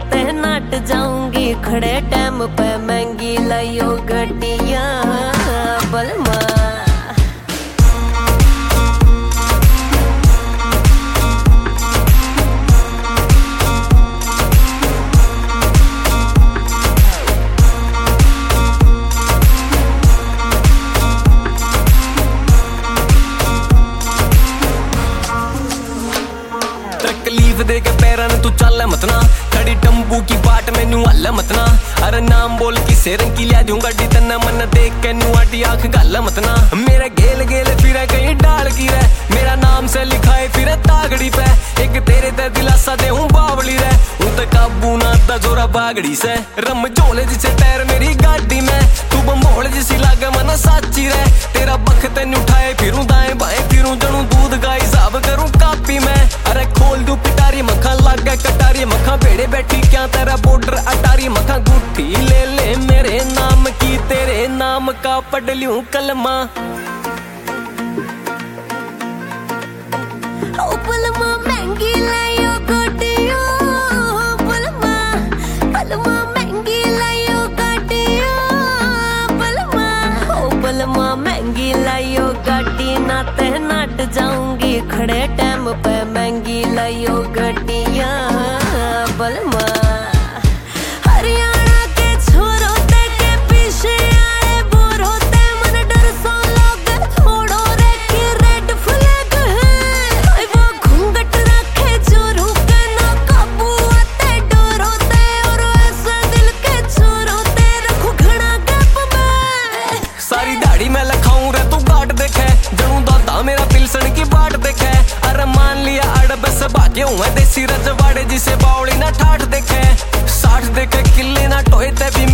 नाते नाट जाऊंगी खड़े टाइम पे महंगी लाइयो गड्डियां बलमा। तकलीफ दे के पैरां तू चल मतना खड़ी टम्बू की बाट मैनू हल मतना। अरे नाम बोल किसे रंग की लिया दूंगा डी तना मन देख के नू आटी आंख गल मतना। मेरा गेल गेल फिरे कहीं डाल की रे मेरा नाम से लिखाए फिरे तागड़ी पे एक तेरे ते दिलासा दे हूँ बावली रे हूँ तो काबू ना ता जोरा बागड़ी से रम झोले जिसे पैर मेरी गाड़ी में तू बमोल जिसी लागे मना साची रे तेरा बख तेन उठाए फिरूं दाएं बाएं फिरूं जनू दूध का हिसाब करूं कापी में। अरे खोल दू पिटारी मखा लग गए कटारी मखा भेड़े बैठी क्या तेरा बॉर्डर अटारी मखा गुट्ठी ले ले मेरे नाम की तेरे नाम का पढ़ लूं कलमा। ओ बलमा महंगी लाइयो गड्डियां बलमा बलमा महंगी लाइयो गड्डियां बलमा। ओ बलमा महंगी लाइयो गड्डी नाते नाट जाऊंगी खड़े टाइम पे महंगी लाइयो गड्डियां बलमा। हरियाणा के छोरों ते के पीछे आए बोरों ते मन डर सो लोग छोड़ो रे की रेड फ्लैग है वो घूंघट रखे चोरों के ना काबू आते डोरों ते और ऐसे दिल के छोरों ते रखो घना गप में। सारी दाढ़ी में लखाऊं रे तू गाट देखे जनू दादा मेरा पिलसन की बाट देखे। अरे मान लिया अड़ बस भाग्य हूँ देसी रजवाड़े जिसे बावली ना ठाठ देखे 60 देखे किले ना टोए ते भी